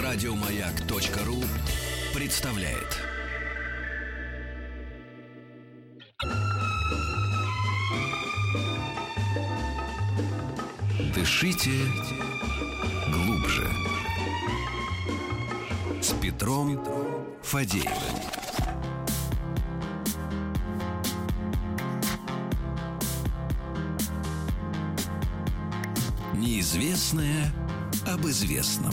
Радиомаяк.ру представляет. Дышите глубже. С Петром Фадеевым. Неизвестное об известном.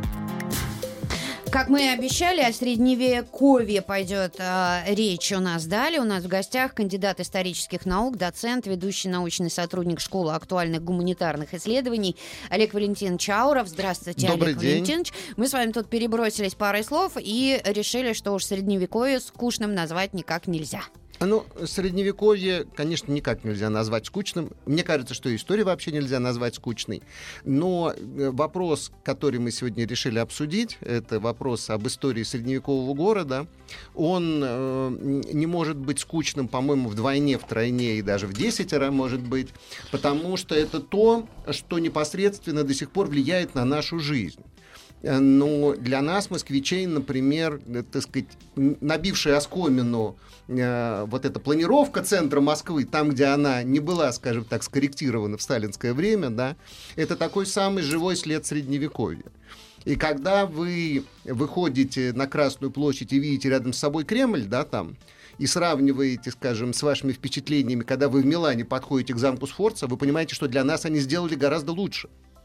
Как мы и обещали, о Средневековье пойдет речь у нас далее. У нас в гостях кандидат исторических наук, доцент, ведущий научный сотрудник Школы актуальных гуманитарных исследований Олег Валентинович Ауров. Здравствуйте, Добрый Олег день. Валентинович. Мы с вами тут перебросились парой слов и решили, что уж Средневековье скучным назвать никак нельзя. Ну, Средневековье, конечно, никак нельзя назвать скучным. Мне кажется, что историю вообще нельзя назвать скучной. Но вопрос, который мы сегодня решили обсудить, это вопрос об истории средневекового города, он не может быть скучным, по-моему, вдвойне, втройне и даже в 10-раз, может быть, потому что это то, что непосредственно до сих пор влияет на нашу жизнь. Но для нас, москвичей, например, так сказать, набившая оскомину вот эта планировка центра Москвы, там, где она не была, скажем так, скорректирована в сталинское время, да, это такой самый живой след Средневековья. И когда вы выходите на Красную площадь и видите рядом с собой Кремль, да, там, и сравниваете, скажем, с вашими впечатлениями, когда вы в Милане подходите к замку Сфорца, вы понимаете, что для нас они сделали гораздо лучше.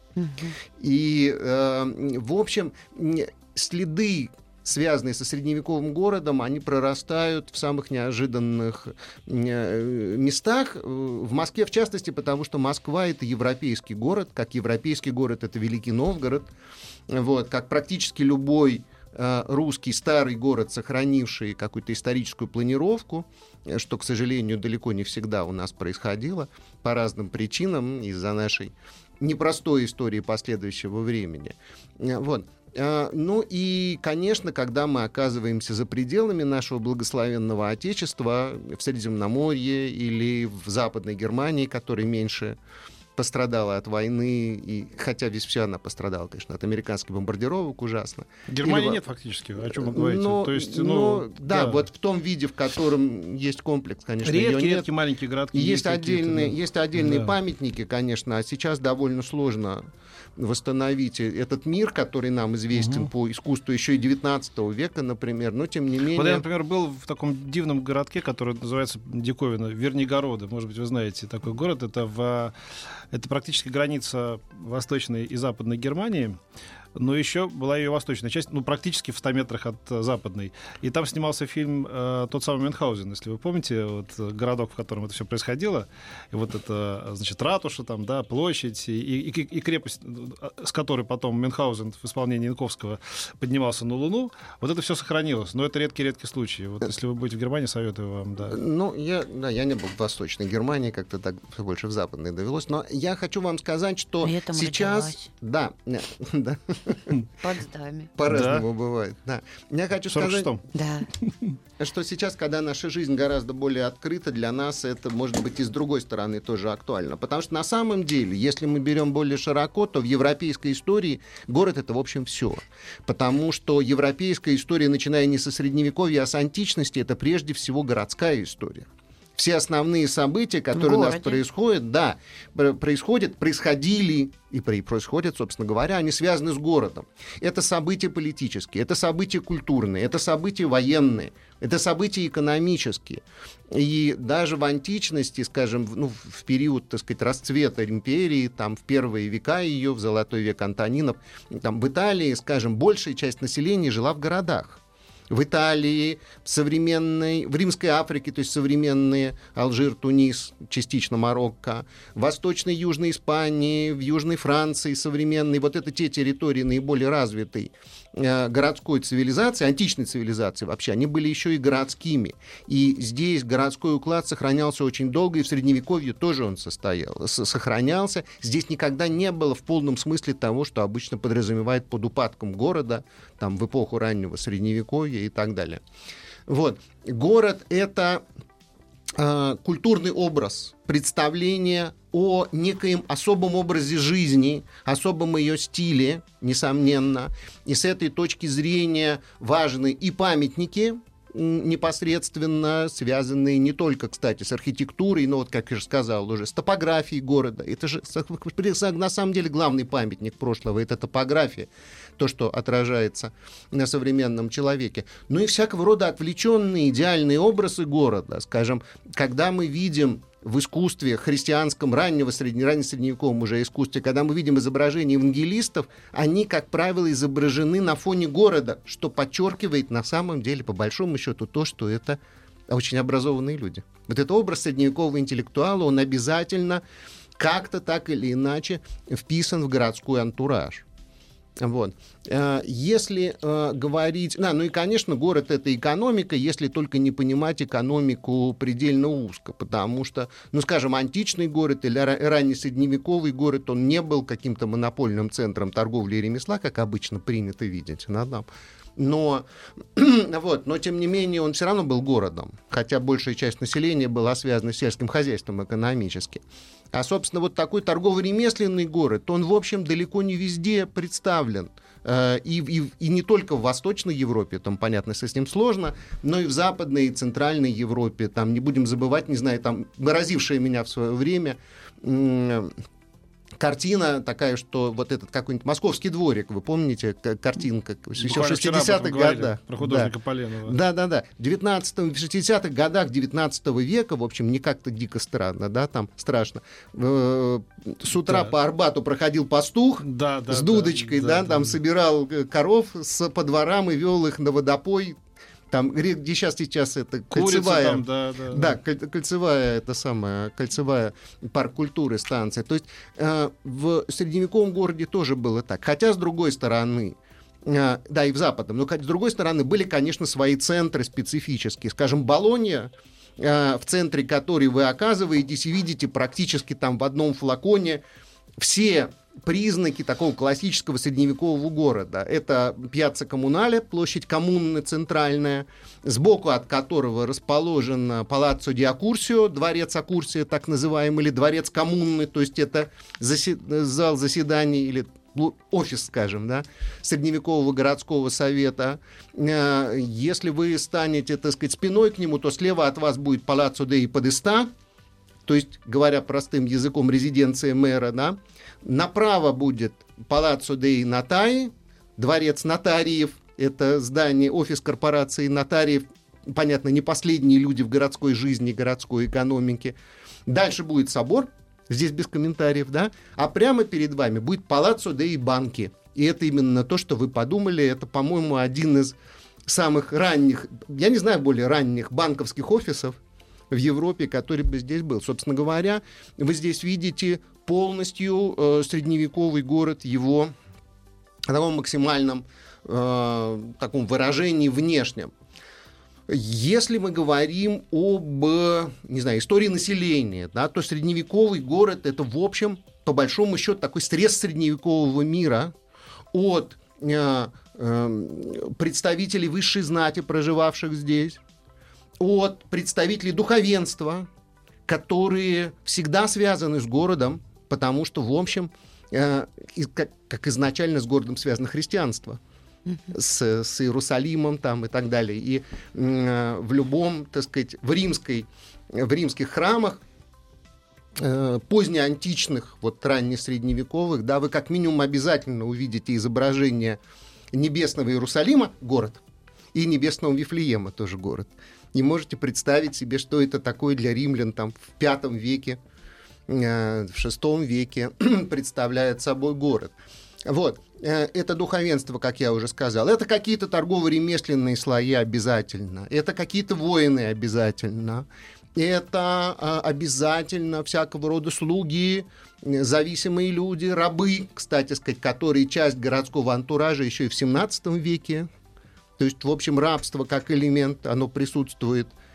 И, в общем, следы, связанные со средневековым городом, они прорастают в самых неожиданных местах. В Москве, в частности, потому что Москва — это европейский город, как европейский город — это Великий Новгород, вот, как практически любой русский старый город, сохранивший какую-то историческую планировку, что, к сожалению, далеко не всегда у нас происходило по разным причинам из-за нашей непростой истории последующего времени. Вот. Ну и, конечно, когда мы оказываемся за пределами нашего благословенного Отечества, в Средиземноморье или в Западной Германии, которая меньше пострадала от войны, и, хотя весь вся она пострадала, конечно, от американских бомбардировок ужасно. Германии нет фактически, о чем вы говорите. То есть, да, вот в том виде, в котором есть комплекс, конечно, редкие маленькие городки. Есть отдельные памятники, конечно, а сейчас довольно сложно восстановить этот мир, который нам известен по искусству еще и 19 века, например, но тем не менее... Вот я, например, был в таком дивном городке, который называется диковина Вернигорода. Может быть, вы знаете такой город. Это практически граница Восточной и Западной Германии. Но еще была ее восточная часть, практически в 100 метрах от западной. И там снимался фильм тот самый Мюнхгаузен, если вы помните, вот, городок, в котором это все происходило. И вот это, значит, ратуша, там, да, площадь и крепость, с которой потом Мюнхгаузен в исполнении Янковского поднимался на Луну. Вот это все сохранилось. Но это редкий случай. Вот если вы будете в Германии, советую вам, да. Я не был в Восточной Германии, как-то так больше в Западной довелось. Но я хочу вам сказать, что сейчас... Да. Потсдаме. По-разному бывает. Да. Я хочу сказать, да, что сейчас, когда наша жизнь гораздо более открыта, для нас это, может быть, и с другой стороны тоже актуально. Потому что на самом деле, если мы берем более широко, то в европейской истории город — это, в общем, все. Потому что европейская история, начиная не со Средневековья, а с античности, это прежде всего городская история. Все основные события, которые у нас происходили и происходят, собственно говоря, они связаны с городом. Это события политические, это события культурные, это события военные, это события экономические. И даже в античности, скажем, в период, так сказать, расцвета империи, там, в первые века ее, в золотой век Антонинов, там, в Италии, скажем, большая часть населения жила в городах. В Италии, в Римской Африке, то есть современные Алжир, Тунис, частично Марокко, в Восточной и Южной Испании, в Южной Франции современной. Вот это те территории наиболее развитой городской цивилизации, античной цивилизации вообще, они были еще и городскими. И здесь городской уклад сохранялся очень долго, и в Средневековье тоже он сохранялся. Здесь никогда не было в полном смысле того, что обычно подразумевает под упадком города, там, в эпоху раннего Средневековья и так далее. Вот. Город — это культурный образ, представление о некоем особом образе жизни, особом ее стиле, несомненно. И с этой точки зрения важны и памятники, непосредственно связанные не только, кстати, с архитектурой, но, вот, как я же сказал уже, с топографией города. Это же, на самом деле, главный памятник прошлого — это топография, то, что отражается на современном человеке. Ну и всякого рода отвлеченные идеальные образы города. Скажем, когда мы видим в искусстве христианском, раннесредневековом уже искусстве, когда мы видим изображения евангелистов, они, как правило, изображены на фоне города, что подчеркивает на самом деле, по большому счету, то, что это очень образованные люди. Вот этот образ средневекового интеллектуала, он обязательно как-то так или иначе вписан в городской антураж. Вот. Если говорить... ну и, конечно, город — это экономика, если только не понимать экономику предельно узко, потому что, ну, скажем, античный город или раннесредневековый город, он не был каким-то монопольным центром торговли и ремесла, как обычно принято видеть. Но тем не менее, он все равно был городом, хотя большая часть населения была связана с сельским хозяйством экономически. А, собственно, вот такой торгово-ремесленный город, он, в общем, далеко не везде представлен. И не только в Восточной Европе, там, понятно, с этим сложно, но и в Западной и Центральной Европе. Там, не будем забывать, не знаю, там, поразившая меня в свое время картина такая, что вот этот какой-нибудь «Московский дворик», вы помните, картинка, еще в 60-х годах. Про художника Поленова. Да. В 60-х годах 19 века, в общем, не как-то дико странно, да, там страшно. С утра по Арбату проходил пастух с дудочкой, там собирал коров по дворам и вел их на водопой. Там, где сейчас это кольцевая, кольцевая, это самая, кольцевая парк культуры станция. То есть в средневековом городе тоже было так. Хотя, с другой стороны, да, и в западном, но, с другой стороны, были, конечно, свои центры специфические. Скажем, Болонья, в центре которой вы оказываетесь и видите практически там в одном флаконе все признаки такого классического средневекового города. Это Пьяцца Коммунале, площадь коммуны центральная, сбоку от которого расположен Палаццо ди Аккурсио, дворец Аккурсия, так называемый, или дворец коммуны, то есть это зал заседаний или офис, скажем, да, средневекового городского совета. Если вы станете, так сказать, спиной к нему, то слева от вас будет Палаццо деи Подеста, то есть, говоря простым языком, резиденция мэра, да. Направо будет Палаццо деи Нотаи, дворец нотариев, это здание, офис корпорации нотариев, понятно, не последние люди в городской жизни, городской экономике. Дальше будет собор, здесь без комментариев, да, а прямо перед вами будет Палаццо деи Банки. И это именно то, что вы подумали, это, по-моему, один из самых ранних, я не знаю, более ранних банковских офисов в Европе, который бы здесь был. Собственно говоря, вы здесь видите полностью средневековый город, его в таком максимальном таком выражении внешнем. Если мы говорим об, не знаю, истории населения, да, то средневековый город — это, в общем, по большому счету, такой срез средневекового мира от представителей высшей знати, проживавших здесь, от представителей духовенства, которые всегда связаны с городом, потому что, в общем, как изначально с городом связано христианство, с Иерусалимом там и так далее. И в любом, так сказать, в римских храмах, позднеантичных, вот раннесредневековых, да, вы как минимум обязательно увидите изображение небесного Иерусалима, город, и небесного Вифлеема, тоже город. Не можете представить себе, что это такое для римлян там, в V веке, в VI веке представляет собой город. Вот. Это духовенство, как я уже сказал. Это какие-то торгово-ремесленные слои обязательно. Это какие-то воины обязательно. Это обязательно всякого рода слуги, зависимые люди, рабы, кстати сказать, которые часть городского антуража еще и в XVII веке. То есть, в общем, рабство как элемент, оно присутствует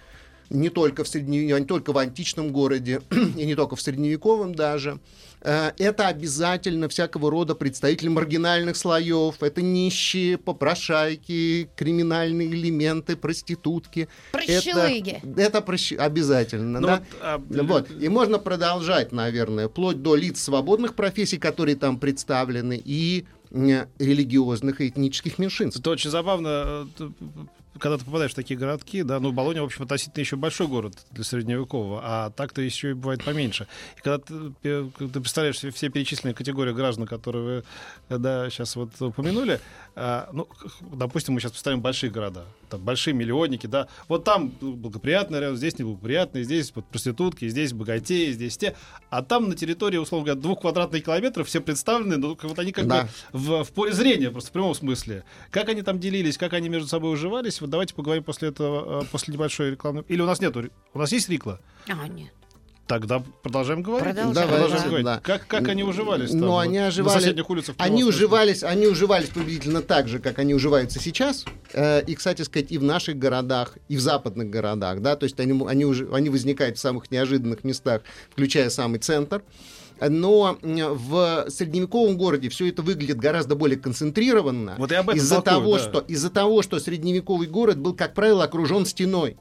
не только не только в античном городе, и не только в средневековом даже. Это обязательно всякого рода представители маргинальных слоев. Это нищие, попрошайки, криминальные элементы, проститутки. Прощелыги. Это обязательно. Ну, Да? Вот. И можно продолжать, наверное, вплоть до лиц свободных профессий, которые там представлены, и религиозных и этнических меньшинств. Это очень забавно, когда ты попадаешь в такие городки, да, ну, Болонья, в общем, относительно еще большой город для средневекового, а так-то еще и бывает поменьше. И когда ты представляешь все перечисленные категории граждан, которые вы, да, сейчас вот упомянули, ну, допустим, мы сейчас представим большие города, там большие миллионники, да, вот там благоприятный район, здесь неблагоприятный, здесь вот проститутки, здесь богатеи, здесь те, а там на территории, условно говоря, 2 квадратных километров все представлены, ну, вот они как бы в поле зрения, просто в прямом смысле. Как они там делились, как они между собой уживались, вот давайте поговорим после этого, после небольшой рекламы. Или у нас нету? У нас есть Рикла? Нет. Тогда продолжаем говорить. Продолжаем говорить. Да. Как они уживались? Ну, они уживались, на соседних улицах. они уживались приблизительно так же, как они уживаются сейчас. И, кстати сказать, и в наших городах, и в западных городах. Да? То есть они возникают в самых неожиданных местах, включая самый центр. Но в средневековом городе все это выглядит гораздо более концентрированно. Вот и об этом из-за того, что средневековый город был, как правило, окружен стеной.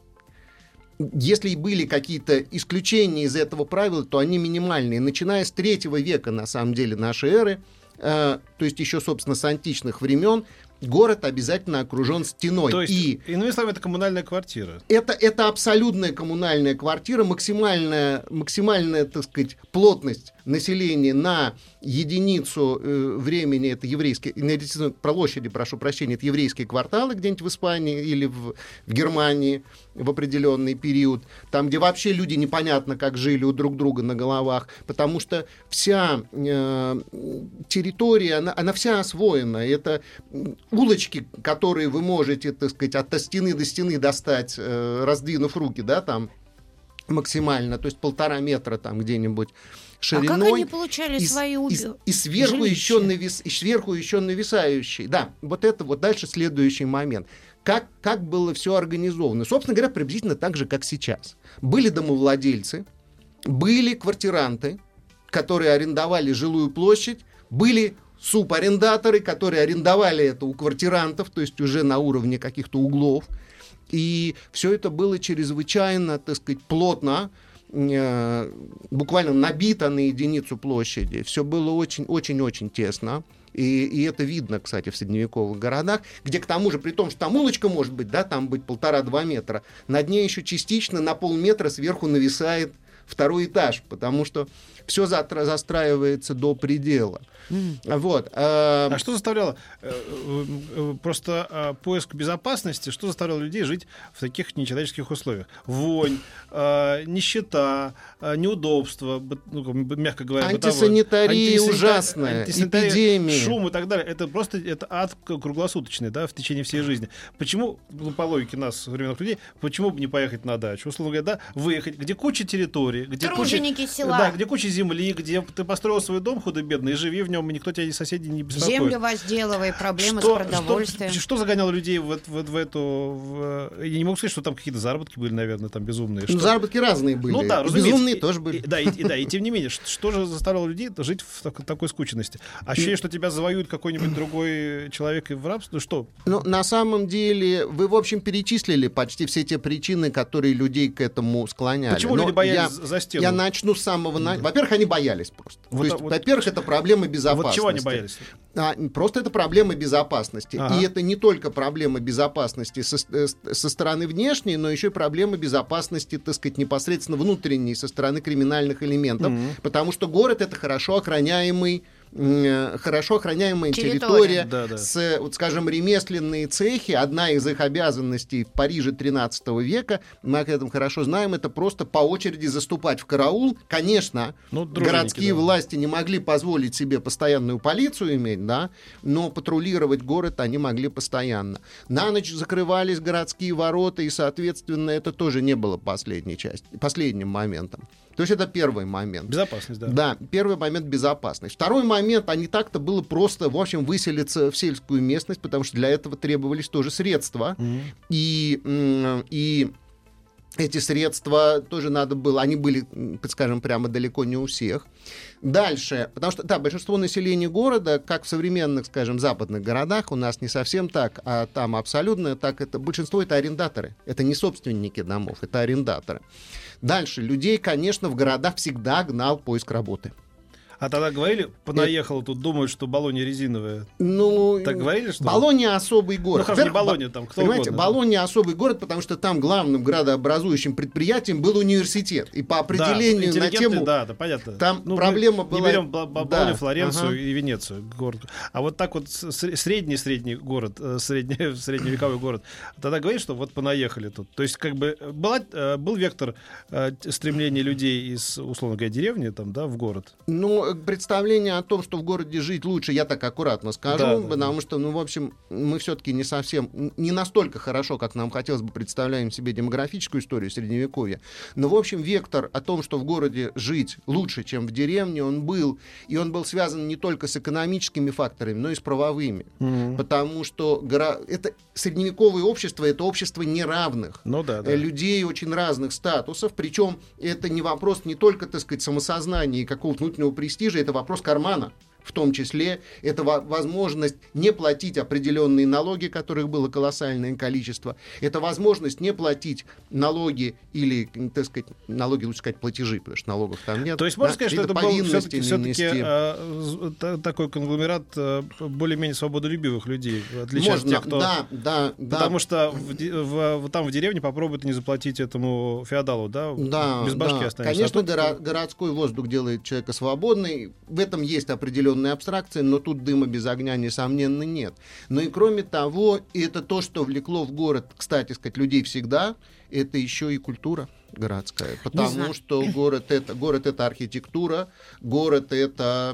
Если и были какие-то исключения из этого правила, то они минимальные. Начиная с 3 века, на самом деле, нашей эры, то есть еще, собственно, с античных времен, город обязательно окружен стеной. То есть, иными словами, это коммунальная квартира. Это абсолютная коммунальная квартира, максимальная, так сказать, плотность населения на единицу времени, это еврейские, площади, прошу прощения, это еврейские кварталы где-нибудь в Испании или в Германии в определенный период, там, где вообще люди непонятно как жили у друг друга на головах, потому что вся территория, она вся освоена. Это улочки, которые вы можете, так сказать, от стены до стены достать, раздвинув руки, да, там максимально, то есть 1,5 метра там где-нибудь шириной. А как они получали свои и сверху еще нависающий. Да, вот это вот дальше следующий момент. Как было все организовано? Собственно говоря, приблизительно так же, как сейчас. Были домовладельцы, были квартиранты, которые арендовали жилую площадь, были субарендаторы, которые арендовали это у квартирантов, то есть уже на уровне каких-то углов. И все это было чрезвычайно, так сказать, плотно, буквально набито на единицу площади. Все было очень-очень тесно. И это видно, кстати, в средневековых городах, где к тому же, при том, что там улочка может быть, да, там быть 1,5-2 метра, над ней еще частично на полметра сверху нависает 2-й этаж, потому что все застраивается до предела. Вот. А что заставляло? Просто поиск безопасности, что заставляло людей жить в таких нечеловеческих условиях? Вонь, нищета, неудобства, мягко говоря, антисанитария ужасная, эпидемия, шум и так далее. Это просто ад круглосуточный, да, в течение всей жизни. Почему, по логике нас, современных людей, почему бы не поехать на дачу? Условно говоря, да, выехать, где куча территорий, где куча земли, где ты построил свой дом худо-бедно и живи в нем, и никто тебя, соседи, не беспокоит. Землю возделывай, проблемы с продовольствием. Что загоняло людей в эту... Я не могу сказать, что там какие-то заработки были, наверное, там безумные. Заработки разные были. Ну да, безумные тоже были. И тем не менее, что же заставляло людей жить в такой скученности? Ощущение, что тебя завоюет какой-нибудь другой человек и в рабство? Ну что? Ну, на самом деле, вы, в общем, перечислили почти все те причины, которые людей к этому склоняли. Почему люди боялись за стену? Я начну с самого... Во-первых, они боялись просто. Во-первых, это проблема безопасности. Вот чего они боялись? Просто это проблема безопасности. Ага. И это не только проблема безопасности со стороны внешней, но еще и проблема безопасности, так сказать, непосредственно внутренней, со стороны криминальных элементов. Потому что город — это хорошо охраняемая территория. Да. Вот, скажем, ремесленные цехи. Одна из их обязанностей в Париже XIII века, мы об этом хорошо знаем, это просто по очереди заступать в караул. Конечно, городские власти не могли позволить себе постоянную полицию иметь, да, но патрулировать город они могли постоянно. На ночь закрывались городские ворота, и, соответственно, это тоже не было последним моментом. То есть это первый момент. Безопасность, да. Да, первый момент — безопасность. Второй момент, а не так-то было просто, в общем, выселиться в сельскую местность, потому что для этого требовались тоже средства. И эти средства тоже надо было, они были, скажем, прямо далеко не у всех. Дальше, потому что, да, большинство населения города, как в современных, скажем, западных городах, у нас не совсем так, а там абсолютно так, это большинство это арендаторы, это не собственники домов, это арендаторы. Дальше, людей, конечно, в городах всегда гнал поиск работы. А тогда говорили, понаехало тут, думают, что Болонья резиновая. Ну, так говорили, что... Болонья особый город. Ну, не Болонья, там, кто понимаете, угодно. Болонья особый город, потому что там главным градообразующим предприятием был университет. И по определению на тему... Да, проблема была... Не берем Болонью, Флоренцию и Венецию. Город. А вот так вот средний город, средневековой город, тогда говорили, что вот понаехали тут. То есть как бы был вектор стремления людей из, условно говоря, деревни там, да, в город? Ну, представление о том, что в городе жить лучше, я так аккуратно скажу, потому что, ну, в общем, мы все-таки не настолько хорошо, как нам хотелось бы, представляем себе демографическую историю Средневековья. Но, в общем, вектор о том, что в городе жить лучше, чем в деревне, он был. И он был связан не только с экономическими факторами, но и с правовыми. Потому что это средневековое общество, это общество неравных. Людей очень разных статусов. Причем это не вопрос не только, так сказать, самосознания и какого-то внутреннего престижа, это вопрос кармана. В том числе это возможность не платить определенные налоги, которых было колоссальное количество. Это возможность не платить налоги или, так сказать, налоги, лучше сказать, платежи, потому что налогов там нет. То есть можно сказать, что это был все-таки такой конгломерат более-менее свободолюбивых людей, отличаясь от тех, кто... Да. Потому что там в деревне попробуют не заплатить этому феодалу, да? Без башки останешься. Конечно, городской воздух делает человека свободным. В этом есть определенная абстракция, но тут дыма без огня, несомненно, нет. Но и кроме того, это то, что влекло в город, кстати сказать, людей всегда, это еще и культура городская. Потому что город это архитектура, город это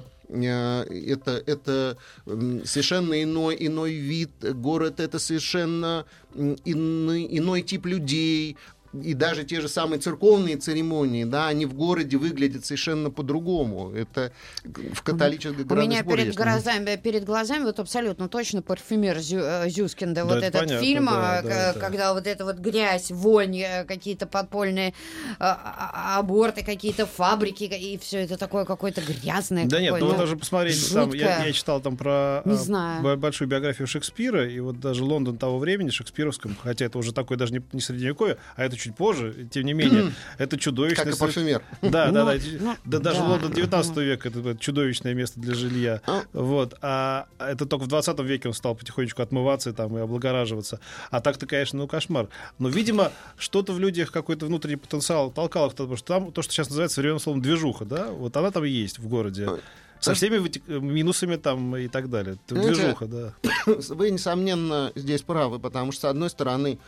совершенно иной вид, город это совершенно иной тип людей. И даже те же самые церковные церемонии, да, они в городе выглядят совершенно по-другому. Это в католической У меня перед глазами вот абсолютно точно парфюмер Зюскинда, вот этот понятно, фильм, когда вот эта вот грязь, вонь, какие-то подпольные аборты, какие-то фабрики, и все это такое какое-то грязное. Да нет, вы даже посмотрите, там, я читал там про большую биографию Шекспира, и вот даже Лондон того времени, шекспировском, хотя это уже такое даже не средневековье, а это чуть позже, тем не менее, это чудовищное... Как и парфюмер. Даже Лондон 19 века это чудовищное место для жилья. Вот. А это только в 20 веке он стал потихонечку отмываться там, и облагораживаться. А так-то, конечно, кошмар. Но, видимо, что-то в людях, какой-то внутренний потенциал толкало, потому что там то, что сейчас называется современным словом движуха, да, вот она там и есть в городе. Со всеми минусами там и так далее. Движуха, да. Вы, несомненно, здесь правы, потому что, с одной стороны,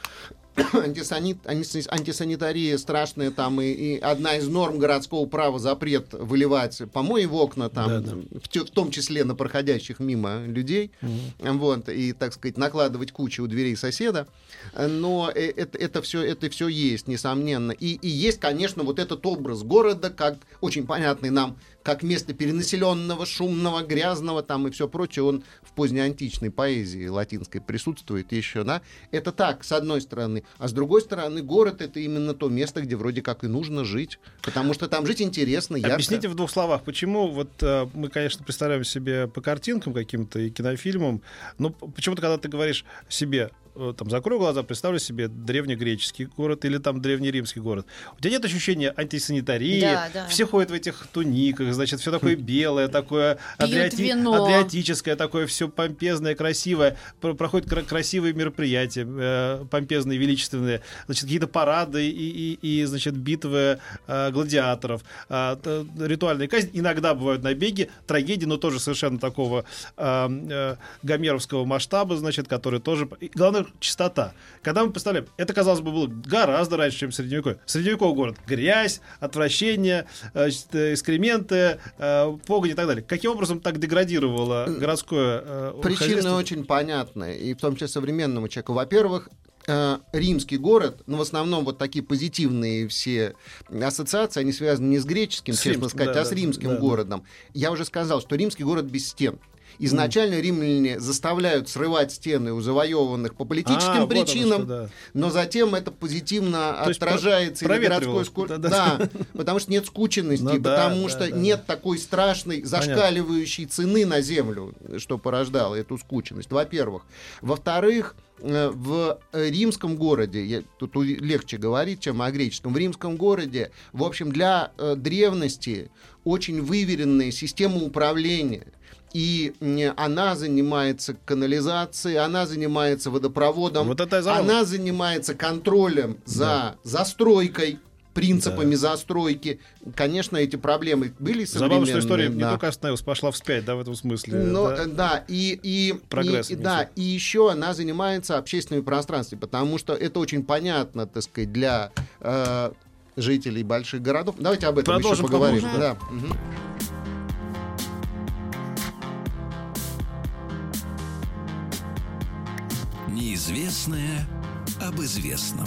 антисанитария страшная, там и одна из норм городского права запрет выливать помои в окна, там, в том числе на проходящих мимо людей, вот, и, так сказать, накладывать кучу у дверей соседа. Но это все есть, несомненно. И есть, конечно, вот этот образ города, как очень понятный нам, как место перенаселенного, шумного, грязного там и все прочее, он в позднеантичной поэзии латинской присутствует еще, да. Это так, с одной стороны. А с другой стороны, город — это именно то место, где вроде как и нужно жить, потому что там жить интересно, ярко. Объясните в двух словах, почему вот мы, конечно, представляем себе по картинкам каким-то и кинофильмам, но почему-то, когда ты говоришь себе, там, закрой глаза, представлю себе древнегреческий город или там древнеримский город. У тебя нет ощущения антисанитарии, все ходят в этих туниках, значит, все такое белое, такое адриатическое, такое все помпезное, красивое, проходят красивые мероприятия, помпезные, величественные, значит, какие-то парады и значит, битвы гладиаторов, ритуальные казни, иногда бывают набеги, трагедии, но тоже совершенно такого гомеровского масштаба, значит, который тоже... Главное, чистота. Когда мы представляем, это, казалось бы, было гораздо раньше, чем Средневековье. Средневековый город. Грязь, отвращение, экскременты, погонь и так далее. Каким образом так деградировало городское Причина хозяйство? очень понятная, и в том числе современному человеку. Во-первых, римский город, в основном вот такие позитивные все ассоциации, они связаны не с греческим, честно сказать, а с римским городом. Я уже сказал, что римский город без стен. Изначально римляне заставляют срывать стены у завоеванных по политическим причинам, да. но затем это позитивно отражается и на городской скорости. Да, потому что нет скученности, потому что нет такой страшной зашкаливающей цены на землю, что порождало эту скученность, во-первых. Во-вторых, в римском городе, тут легче говорить, чем о греческом, в римском городе, в общем, для древности очень выверенная система управления. И она занимается канализацией, она занимается водопроводом, она занимается контролем за застройкой, принципами застройки. Конечно, эти проблемы были современные. Забавно, что история не только остановилась, пошла вспять, в этом смысле. И еще она занимается общественными пространствами, потому что это очень понятно, так сказать, для жителей больших городов. Давайте об этом еще поговорим. Да. Неизвестное об известном.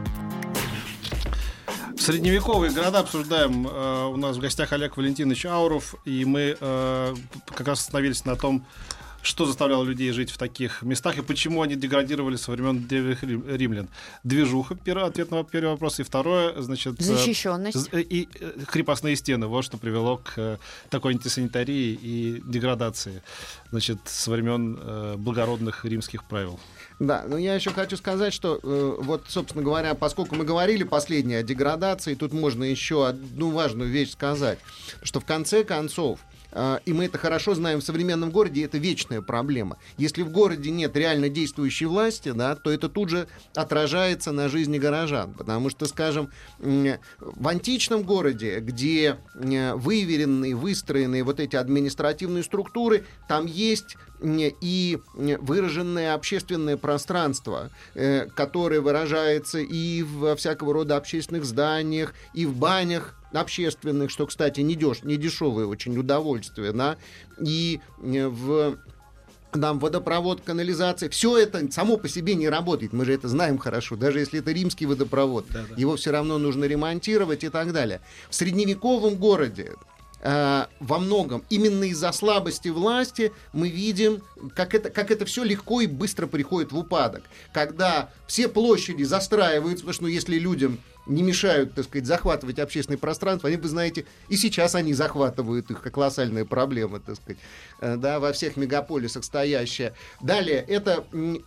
Средневековые города обсуждаем. У нас в гостях Олег Валентинович Ауров, и мы как раз остановились на том, что заставляло людей жить в таких местах и почему они деградировали со времен древних римлян. Движуха, ответ на первый вопрос. И второе, значит... Защищенность. И крепостные стены. Вот что привело к такой антисанитарии и деградации, значит, со времен благородных римских правил. Да, но я еще хочу сказать, что вот, собственно говоря, поскольку мы говорили последнее о деградации, тут можно еще одну важную вещь сказать, что в конце концов, и мы это хорошо знаем в современном городе, это вечная проблема. Если в городе нет реально действующей власти, да, то это тут же отражается на жизни горожан. Потому что, скажем, в античном городе, где выверенные, выстроенные вот эти административные структуры, там есть и выраженное общественное пространство, которое выражается и в всякого рода общественных зданиях, и в банях общественных, что, кстати, не дешевое очень удовольствие, да, и в водопровод, канализация, все это само по себе не работает, мы же это знаем хорошо, даже если это римский водопровод, его все равно нужно ремонтировать и так далее. В средневековом городе во многом именно из-за слабости власти мы видим, как это все легко и быстро приходит в упадок. Когда все площади застраиваются, потому что если людям не мешают, так сказать, захватывать общественное пространство, они, вы знаете, и сейчас они захватывают их, как колоссальная проблема, так сказать, да, во всех мегаполисах стоящая. Далее, это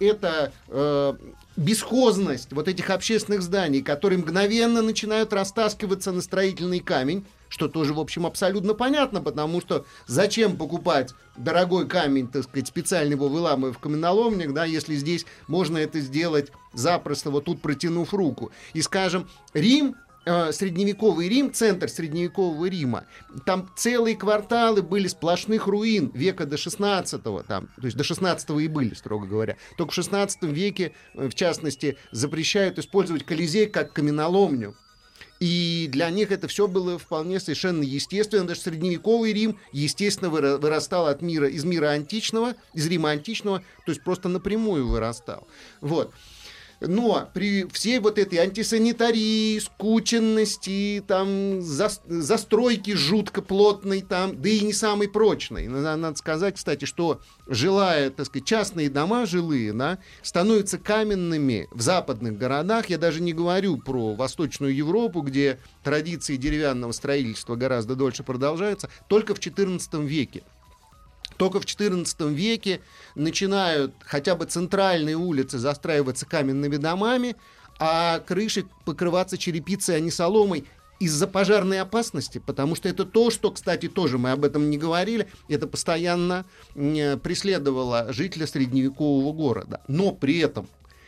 бесхозность вот этих общественных зданий, которые мгновенно начинают растаскиваться на строительный камень, что тоже, в общем, абсолютно понятно, потому что зачем покупать дорогой камень, так сказать, специально его выламывая в каменоломнях, да, если здесь можно это сделать запросто, вот тут протянув руку. И, скажем, Рим, средневековый Рим, центр средневекового Рима, там целые кварталы были сплошных руин века до 16-го, там, то есть до 16-го и были, строго говоря. Только в 16 веке, в частности, запрещают использовать Колизей как каменоломню. И для них это все было вполне совершенно естественно. Даже средневековый Рим, естественно, вырастал из мира античного, из Рима античного, то есть просто напрямую вырастал. Вот. Но при всей вот этой антисанитарии, скученности, там, застройки жутко плотной, там, да и не самой прочной. Надо сказать, кстати, что так сказать, частные дома жилые, да, становятся каменными в западных городах. Я даже не говорю про Восточную Европу, где традиции деревянного строительства гораздо дольше продолжаются, только в XIV веке. Только в XIV веке начинают хотя бы центральные улицы застраиваться каменными домами, а крыши покрываться черепицей, а не соломой из-за пожарной опасности, потому что это то, что, кстати, тоже мы об этом не говорили, это постоянно преследовало жителя средневекового города. Но при этом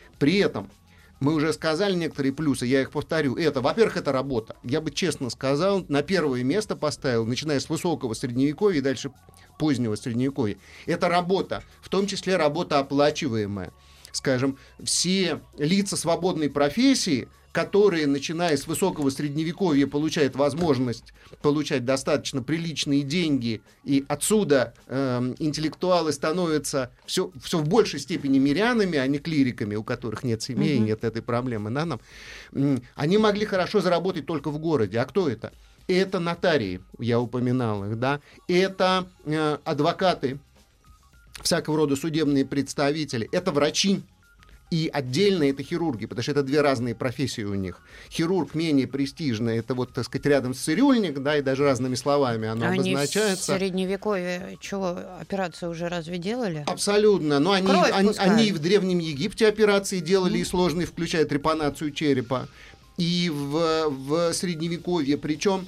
мы уже сказали некоторые плюсы, я их повторю. Во-первых, это работа. Я бы честно сказал, на первое место поставил, начиная с высокого средневековья и дальше позднего средневековья. Это работа, в том числе работа оплачиваемая. Скажем, все лица свободной профессии, которые, начиная с высокого средневековья, получают возможность получать достаточно приличные деньги, и отсюда интеллектуалы становятся все в большей степени мирянами, а не клириками, у которых нет семей, нет этой проблемы. Они могли хорошо заработать только в городе. А кто это? Это нотарии, я упоминал их, да. Это адвокаты, всякого рода судебные представители, это врачи. И отдельно это хирурги, потому что это две разные профессии у них. Хирург менее престижный, это вот, так сказать, рядом с цирюльник, да, и даже разными словами оно обозначается. Они в Средневековье чего, операции уже разве делали? Абсолютно, но они и в Древнем Египте операции делали, и сложные, включая трепанацию черепа. И в Средневековье, причем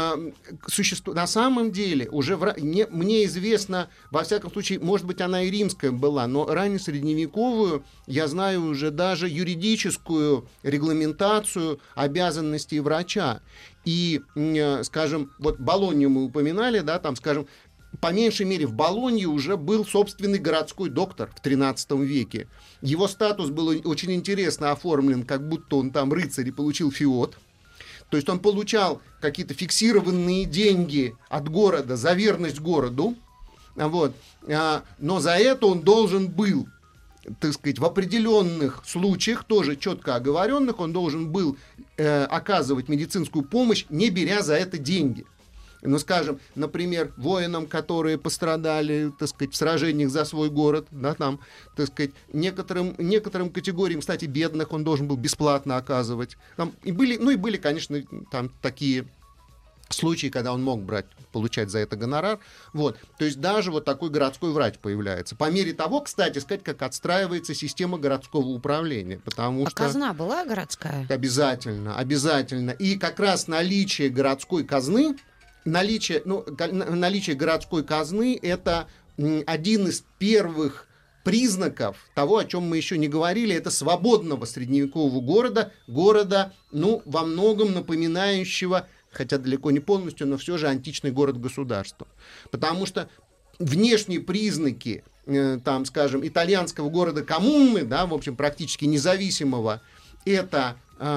на самом деле уже мне известно, во всяком случае, может быть, она и римская была, но ранее средневековую я знаю уже даже юридическую регламентацию обязанностей врача. И, скажем, вот Болонью мы упоминали, да, там, скажем, по меньшей мере, в Болонье уже был собственный городской доктор в XIII веке. Его статус был очень интересно оформлен, как будто он там рыцарь и получил фиот. То есть он получал какие-то фиксированные деньги от города за верность городу. Вот. Но за это он должен был, так сказать, в определенных случаях, тоже четко оговоренных, он должен был оказывать медицинскую помощь, не беря за это деньги. Ну, скажем, например, воинам, которые пострадали, так сказать, в сражениях за свой город, да, там, так сказать, некоторым категориям, кстати, бедных он должен был бесплатно оказывать. Там и были, конечно, там такие случаи, когда он мог получать за это гонорар. Вот. То есть даже вот такой городской врач появляется. По мере того, кстати сказать, как отстраивается система городского управления. Потому что казна была городская? Обязательно. И как раз наличие городской казны, наличие городской казны – это один из первых признаков того, о чем мы еще не говорили, это свободного средневекового города, во многом напоминающего, хотя далеко не полностью, но все же античный город-государство. Потому что внешние признаки, там, скажем, итальянского города-коммуны, да, в общем, практически независимого, это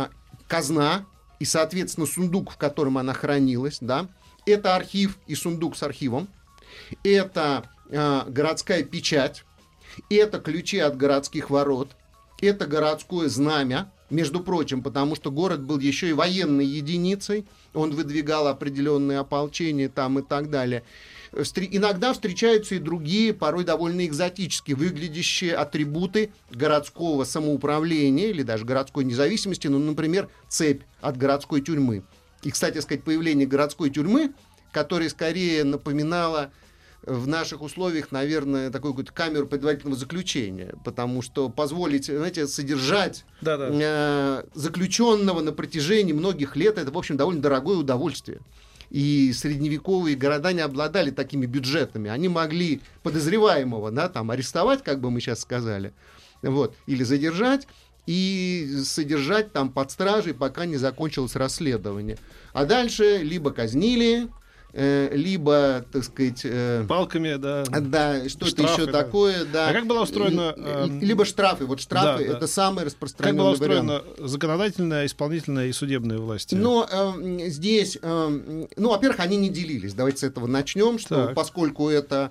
казна и, соответственно, сундук, в котором она хранилась, да, это архив и сундук с архивом, это городская печать, это ключи от городских ворот, это городское знамя, между прочим, потому что город был еще и военной единицей, он выдвигал определенные ополчения там и так далее. Иногда встречаются и другие, порой довольно экзотически выглядящие атрибуты городского самоуправления или даже городской независимости, например, цепь от городской тюрьмы. И, кстати сказать, появление городской тюрьмы, которая скорее напоминала в наших условиях, наверное, такую какую-то камеру предварительного заключения, потому что позволить, знаете, содержать заключенного на протяжении многих лет, это, в общем, довольно дорогое удовольствие. И средневековые города не обладали такими бюджетами. Они могли подозреваемого, да, там, арестовать, как бы мы сейчас сказали, вот, или задержать, и содержать там под стражей, пока не закончилось расследование. А дальше либо казнили, либо, так сказать... палками, да. Да, что-то еще такое, да. А как была устроена... Либо штрафы. Вот штрафы — это самый распространенный вариант. Как была устроена законодательная, исполнительная и судебная власти? Но здесь... во-первых, они не делились. Давайте с этого начнем, что поскольку это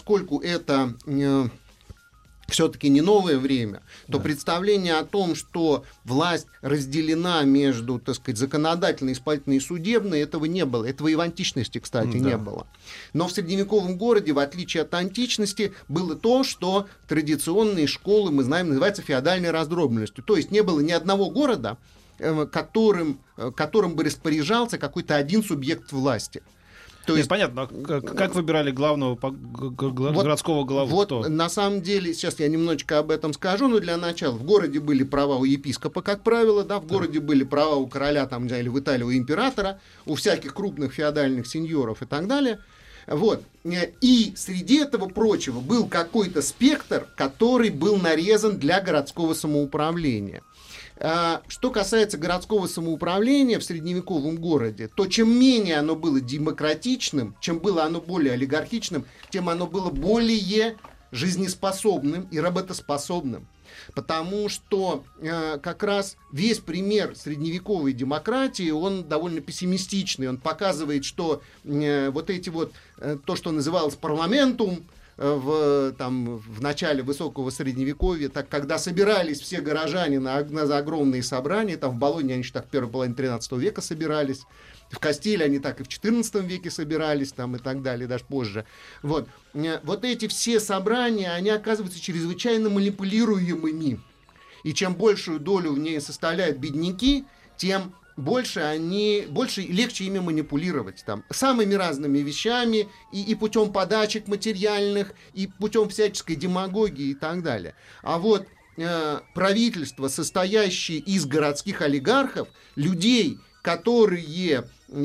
все-таки не новое время, то представление о том, что власть разделена между, так сказать, законодательной, исполнительной и судебной, этого не было. Этого и в античности, кстати, не было. Но в средневековом городе, в отличие от античности, было то, что традиционные школы, мы знаем, называются феодальной раздробленностью. То есть не было ни одного города, которым бы распоряжался какой-то один субъект власти. То есть, понятно, как выбирали главного городского главу? Вот на самом деле, сейчас я немножечко об этом скажу, но для начала в городе были права у епископа, как правило, да, в городе были права у короля, там, или в Италии у императора, у всяких крупных феодальных сеньоров и так далее. Вот. И среди этого прочего был какой-то спектр, который был нарезан для городского самоуправления. Что касается городского самоуправления в средневековом городе, то чем менее оно было демократичным, чем было оно более олигархичным, тем оно было более жизнеспособным и работоспособным. Потому что как раз весь пример средневековой демократии, он довольно пессимистичный. Он показывает, что то, что называлось парламентум, в начале высокого средневековья, так, когда собирались все горожане на огромные собрания, там в Болонье они еще так в первой половине 13 века собирались, в Кастиле они так и в XIV веке собирались, там, и так далее, даже позже. Вот эти все собрания, они оказываются чрезвычайно манипулируемыми. И чем большую долю в ней составляют бедняки, тем больше легче ими манипулировать. Там, самыми разными вещами, и путем подачек материальных, и путем всяческой демагогии и так далее. А вот правительство, состоящее из городских олигархов, людей, которые,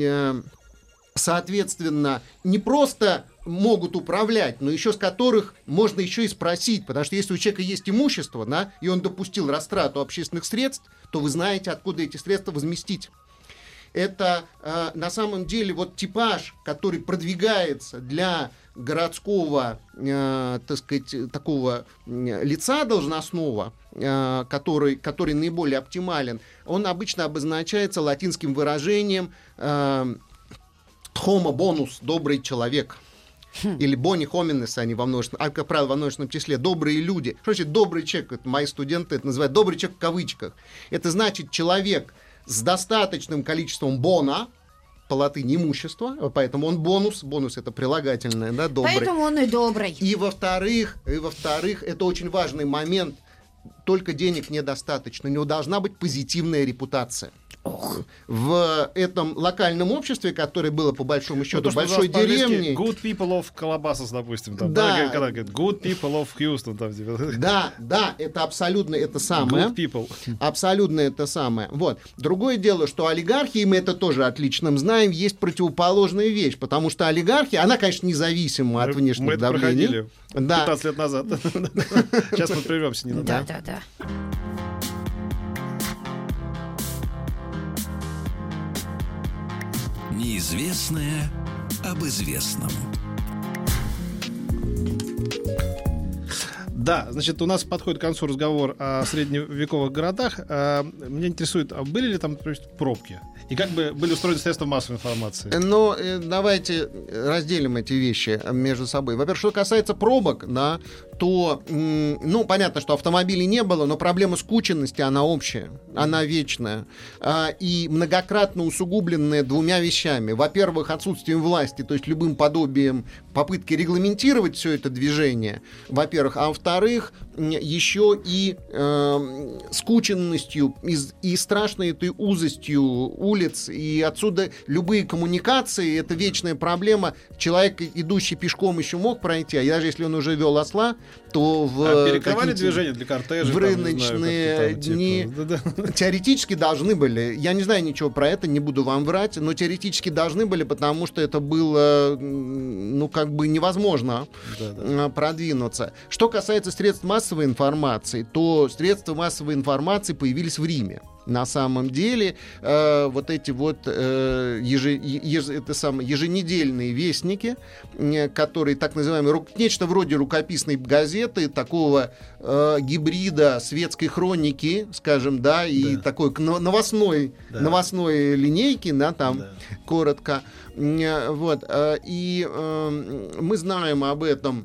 соответственно, не просто могут управлять, но еще с которых можно еще и спросить, потому что если у человека есть имущество, да, и он допустил растрату общественных средств, то вы знаете, откуда эти средства возместить. Это на самом деле вот типаж, который продвигается для городского, так сказать, такого лица должностного, который наиболее оптимален, он обычно обозначается латинским выражением homo bonus, добрый человек. Или boni homines, они во множественном, как правило, во множественном числе, добрые люди. Что значит добрый человек? Это мои студенты это называют добрый человек в кавычках. Это значит человек с достаточным количеством бона, по латыни имущества, поэтому он бонус это прилагательное, да, добрый. Поэтому он и добрый. И во-вторых, это очень важный момент, только денег недостаточно, у него должна быть позитивная репутация. В этом локальном обществе, которое было по большому счету большой деревней. Good people of Calabasas, допустим. Там, да. Когда говорят, good people of Houston. Там, типа. Да, это абсолютно это самое. Good people. Абсолютно это самое. Вот. Другое дело, что олигархия, и мы это тоже отлично знаем, есть противоположная вещь, потому что олигархия, она, конечно, независима от внешних давлений. Мы это проходили 15 лет назад. Сейчас мы прервемся ненадолго. Да. Неизвестное об известном. Да, значит, у нас подходит к концу разговор о средневековых городах. Меня интересует, а были ли там пробки? И как бы были устроены средства массовой информации? Ну, давайте разделим эти вещи между собой. Во-первых, что касается пробок, да, то, понятно, что автомобилей не было, но проблема скученности, она общая, она вечная. И многократно усугубленная двумя вещами. Во-первых, отсутствием власти, то есть любым подобием попытки регламентировать все это движение, во-первых. А во-вторых, еще и скученностью и страшной этой узостью улиц, и отсюда любые коммуникации, это вечная проблема. Человек, идущий пешком, еще мог пройти, а даже если он уже вел осла, то перекрывали движение для кортежей? В рыночные дни теоретически должны были. Я не знаю ничего про это, не буду вам врать, но теоретически должны были, потому что это было, невозможно продвинуться. Что касается средств массовой информации, то средства массовой информации появились в Риме. На самом деле вот эти вот еженедельные вестники, которые так называемые, нечто вроде рукописной газеты, такого гибрида светской хроники, скажем, да, и такой новостной линейки, да, там коротко. Вот, и мы знаем об этом,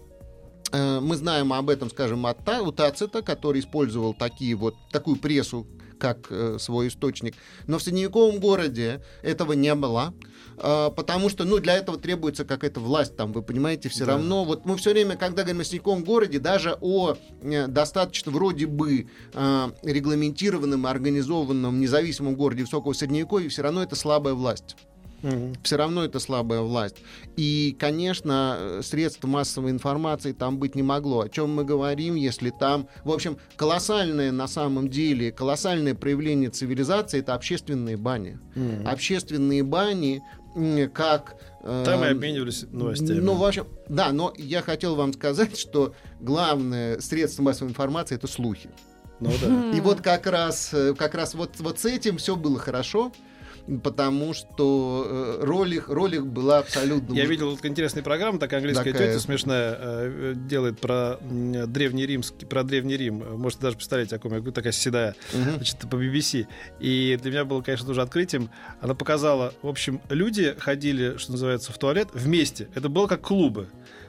скажем, у Тацита, который использовал такую прессу как свой источник. Но в средневековом городе этого не было, потому что для этого требуется какая-то власть там, вы понимаете, все равно. Вот мы все время, когда говорим о средневековом городе, даже о достаточно вроде бы регламентированном, организованном, независимом городе высокого средневековья, все равно это слабая власть. Все равно это слабая власть. И, конечно, средств массовой информации там быть не могло. О чем мы говорим, если там... В общем, колоссальное проявление цивилизации — это общественные бани. Общественные бани, как... Там и обменивались новостями. В общем, да, но я хотел вам сказать, что главное средство массовой информации — это слухи. И вот как раз вот с этим все было хорошо. Потому что роль их была абсолютно... Я видел интересную программу, такая английская тетя смешная, делает про Древний Рим. Можете даже представить, о ком я говорю, такая седая, значит, по BBC. И для меня было, конечно, тоже открытием. Она показала, в общем, люди ходили, что называется, в туалет вместе. Это было как клубы.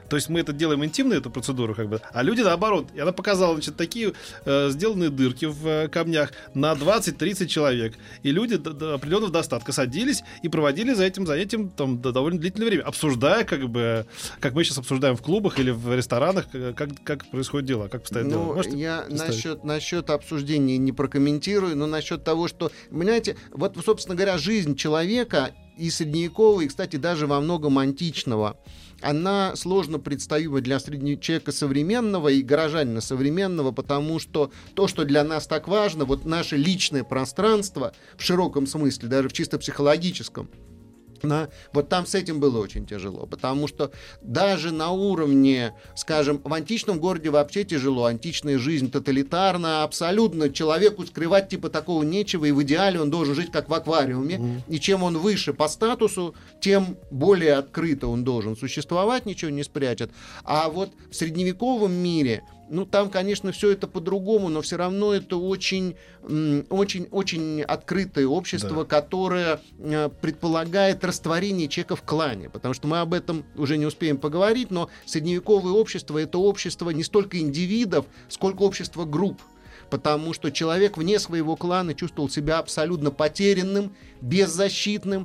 То есть мы это делаем интимно, эту процедуру, как бы, а люди наоборот. И она показала, значит, такие сделанные дырки в камнях на 20-30 человек. И люди до определенного достатка садились и проводили за этим занятием там довольно длительное время, обсуждая, как бы, как мы сейчас обсуждаем в клубах или в ресторанах, как происходит дело, как постоянно дело. Можете я насчет обсуждения не прокомментирую, но насчет того, что, понимаете, вот, собственно говоря, жизнь человека и средневекового, и, кстати, даже во многом античного, она сложно представима для человека современного и горожанина современного, потому что то, что для нас так важно, вот наше личное пространство в широком смысле, даже в чисто психологическом, вот там с этим было очень тяжело, потому что даже на уровне, скажем, в античном городе вообще тяжело, античная жизнь тоталитарна, абсолютно человеку скрывать типа такого нечего, и в идеале он должен жить как в аквариуме, и чем он выше по статусу, тем более открыто он должен существовать, ничего не спрячет. А вот в средневековом мире, там, конечно, все это по-другому, но все равно это очень открытое общество, которое предполагает растворение человека в клане, потому что мы об этом уже не успеем поговорить, но средневековое общество — это общество не столько индивидов, сколько общество групп, потому что человек вне своего клана чувствовал себя абсолютно потерянным, беззащитным,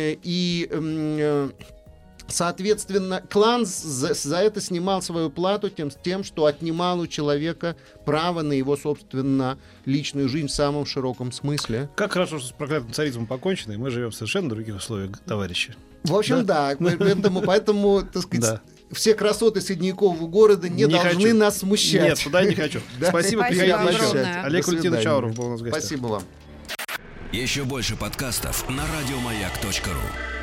соответственно, клан за это снимал свою плату тем, что отнимал у человека право на его, собственно, личную жизнь в самом широком смысле. Как хорошо, что с проклятым царизмом покончено, и мы живем в совершенно других условиях, товарищи. В общем, да. Поэтому, так сказать, все красоты средневекового города не должны нас смущать. Нет, туда я не хочу. Спасибо, Михаил Ильич. Олег Валентинович Ауров был у нас в гостях. Спасибо вам. Еще больше подкастов на радиомаяк.ру.